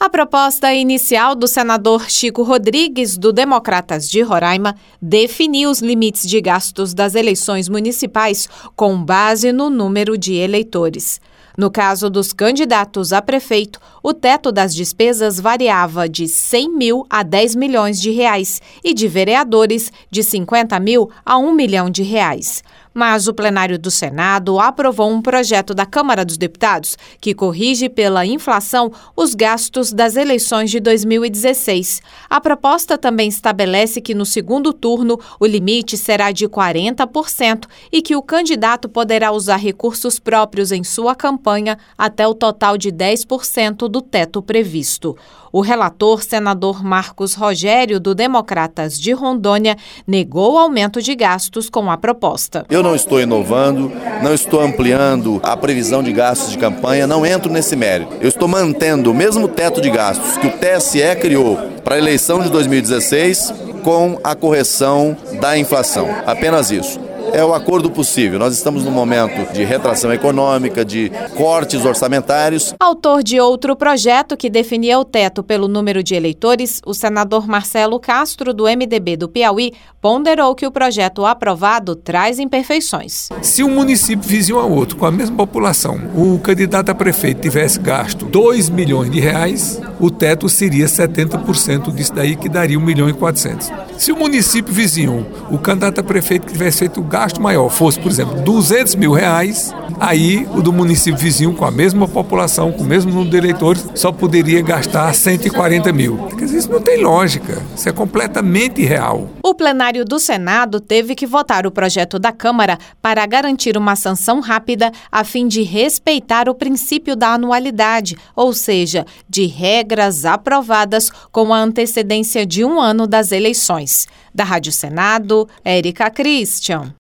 A proposta inicial do senador Chico Rodrigues, do Democratas de Roraima, definiu os limites de gastos das eleições municipais com base no número de eleitores. No caso dos candidatos a prefeito, o teto das despesas variava de 100 mil a 10 milhões de reais e de vereadores de 50 mil a 1 milhão de reais. Mas o plenário do Senado aprovou um projeto da Câmara dos Deputados que corrige pela inflação os gastos das eleições de 2016. A proposta também estabelece que no segundo turno o limite será de 40% e que o candidato poderá usar recursos próprios em sua campanha até o total de 10% do teto previsto. O relator, senador Marcos Rogério, do Democratas de Rondônia, negou o aumento de gastos com a proposta. Eu não estou inovando, não estou ampliando a previsão de gastos de campanha, não entro nesse mérito. Eu estou mantendo o mesmo teto de gastos que o TSE criou para a eleição de 2016 com a correção da inflação. Apenas isso. É o acordo possível. Nós estamos num momento de retração econômica, de cortes orçamentários. Autor de outro projeto que definia o teto pelo número de eleitores, o senador Marcelo Castro, do MDB do Piauí, ponderou que o projeto aprovado traz imperfeições. Se um município vizinho ao outro, com a mesma população, o candidato a prefeito tivesse gasto 2 milhões de reais, o teto seria 70% disso daí, que daria 1 milhão e 400. Se o município vizinho, o candidato a prefeito que tivesse feito o gasto maior fosse, por exemplo, 200 mil reais, aí o do município vizinho, com a mesma população, com o mesmo número de eleitores, só poderia gastar 140 mil. Quer dizer, isso não tem lógica, isso é completamente irreal. O plenário do Senado teve que votar o projeto da Câmara para garantir uma sanção rápida a fim de respeitar o princípio da anualidade, ou seja, de regras aprovadas com a antecedência de 1 ano das eleições. Da Rádio Senado, Érica Christian.